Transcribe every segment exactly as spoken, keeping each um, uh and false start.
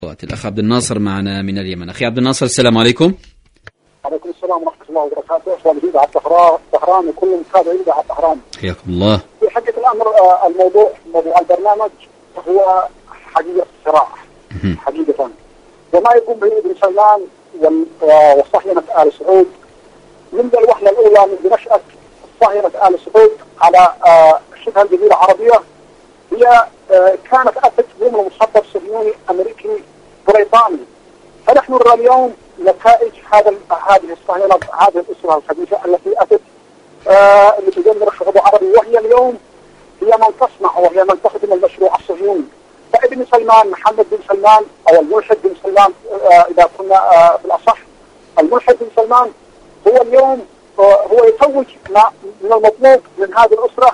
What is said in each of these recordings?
الأخ عبد الناصر معنا من اليمن. أخي عبد الناصر، السلام عليكم. عليكم السلام ورحمة الله وبركاته. أخوة جديدة على الطهران وكل متابع جديد على الطهران. حياكم الله. في حقيقة الأمر الموضوع موضوع البرنامج هو حقيقة صراع حقيقة، وما يقوم به ابن سلمان وصهيونة آل سعود منذ الوهلة الأولى من نشأة صهيونة آل سعود على شبه الجزيرة العربية، هي كانت أتت ضمن مخطط صهيوني أمريكي بريطاني. فنحن نرى اليوم نتائج هذا هذه الصهيونة، هذه الأسرة الخبيثة التي أتت آه لتدمر الشعوب العربي، وهي اليوم هي من تصنع وهي من تخدم المشروع الصهيوني. فابن سلمان، محمد بن سلمان أو الملحد بن سلمان آه إذا كنا آه بالأصح، الملحد بن سلمان هو اليوم آه هو يتوج من المطلوب من هذه الأسرة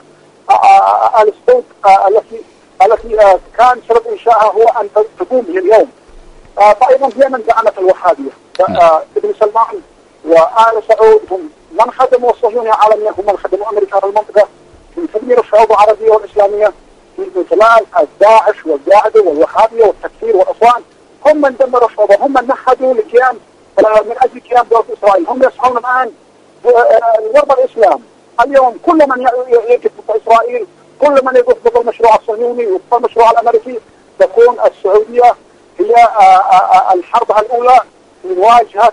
آه آل سعود آه التي التي آه كان سبب إنشائها هو أن تقوم به اليوم. آه فأيضا هي من دعمت الوهابية. آه ابن سلمان وآل سعود هم من خدموا الصهيونية عالميا، هم من خدموا أمريكا في المنطقة في تدمير الشعوب العربية والإسلامية من خلال الداعش والقاعدة والوهابية والتكفير والإخوان. هم من دمروا الشعوب، هم من نهضوا لقيام من أجل قيام دولة إسرائيل. هم يسعون الآن لضرب الإسلام. اليوم كل من يقف ضد إسرائيل، كل من يقف ضد المشروع الصهيوني والمشروع الأمريكي، تكون السعودية هي الحرب الأولى في مواجهة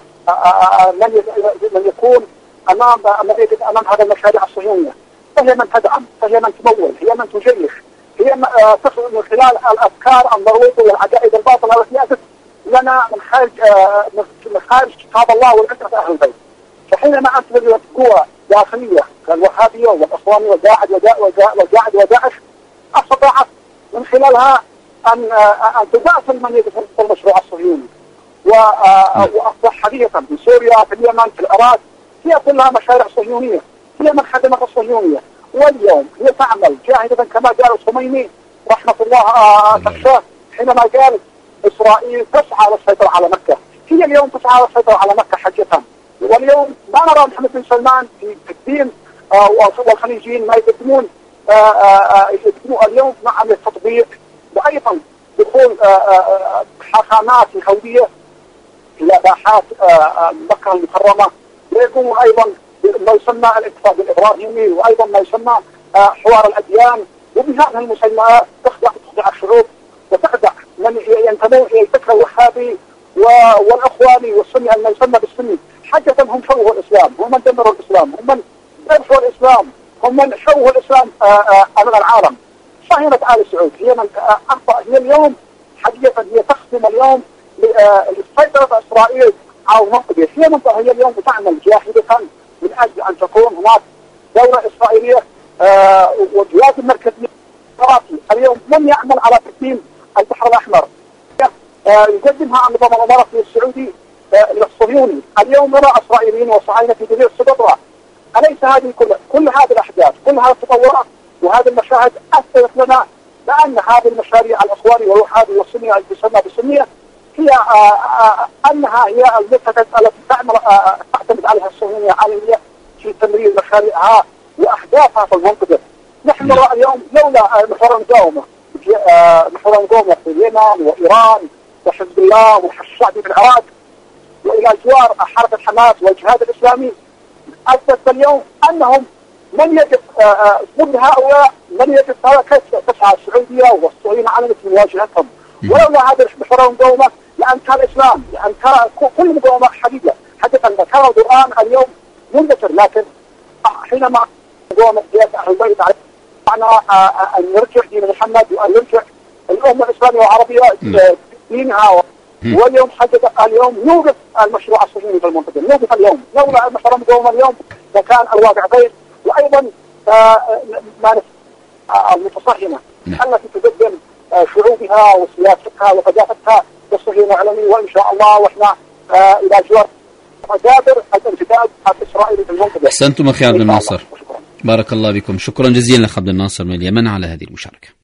من من يكون أمام أمريكا، أمام هذا المشاريع الصهيونية. فهي من تدعم، فهي من تمول، هي من تجيش، هي تخرج من خلال الأفكار المروجة والعقائد الباطلة التي أتت لنا من خارج من خارج كتاب الله والعترة أهل البيت. فحينما أنت تجد قوى داخلية كالوهابية والإخوانية والقاعد والقاعد وداعش، استطاعت من خلالها أن أن تدافع من يدفع المشروع الصهيوني. وأصبح حقيقة في سوريا، في اليمن، في العراق، هي كلها مشاريع صهيونية، هي من خدمت الصهيونية. واليوم هي تعمل جاهدة كما قال الخميني رحمة الله تخشاه حينما قال إسرائيل تسعى للسيطرة على مكة. هي اليوم تسعى للسيطرة على مكة حقيقة. واليوم ما نرى محمد بن سلمان في الدين والخليجيين ما يقدمون يقدموا اليوم مع عملية تطبيق، وأيضا دخول حاخامات يهودية إلى باحات مكة المكرمة، ويقوموا أيضا ما يسمى الاتفاق الإبراهيمي، وأيضا ما يسمى حوار الأديان. وبهذه المسميات تخدع تخدع الشعوب وتخدع من ينتمون إلى الفكر الوهابي والإخواني والسني ما يسمى بالسني. حقيقة هم شوهوا الإسلام، هم من دمروا الإسلام، هم من درسوا الإسلام، هم من شوهوا الإسلام أمام العالم. صهيونة آل سعود هي من أخطأ، هي اليوم حقيقة هي تخدم اليوم لسيطرة إسرائيل على المنطقة. هي منطقة هي اليوم تعمل جاهدة من أجل أن تكون هناك دولة إسرائيلية آه والجهات المركزية اليوم من يعمل على تقديم البحر الأحمر آه يقدمها النظام الإماراتي السعودي آه للصهيوني. اليوم نرى إسرائيليين وصهاينة في جزيرة سقطرى. أليس هذه كل كل هذه الأحداث، كل هذه التطورات وهذه المشاهد أثبتت لنا بأن هذه المشاريع الإخواني والوهابي والسنية التي تسمى بالسنية هي آآ آآ أنها هي المنتجات التي تعمل تعتمد عليها الصهيونية عالمية في تمرير مشاريعها وأهدافها في المنطقة. نحن نرى اليوم لولا محور المقاومة محور المقاومة في اليمن وإيران وحزب الله والحشد الشعبي في العراق وإلى جوار حركة حماس والجهاد الإسلامي، أثبت اليوم أنهم من يقف ضد هؤلاء، من يقف هؤلاء تسعى السعودية والصهيونية عالمية في مواجهتهم. ولولا هذا محور المقاومة لأنكر الإسلام، لأنكر كل مقاومة حقيقة حقيقة ذكر القرآن اليوم مندثر. لكن حينما مقاومة سياسة أهل البيت معنا أن نرجع دين محمد وأن نرجع الأمة الإسلامية والعربية دينها. واليوم حقيقة اليوم نوقف المشروع الصهيوني في المنطقة، نوقف اليوم. لولا محور المقاومة اليوم لكان الواقع غير. وأيضا ما المتصهمة التي تقدم شعوبها وسياستها وثقافتها للصهيونية العالمية. وإن شاء الله وإحنا آه إلى جوار مجابر الامتداد الإسرائيلي في المنطقة. أحسنتم أخي عبد الناصر، بارك الله بكم. شكرا جزيلا لأخ عبد الناصر من اليمن على هذه المشاركة.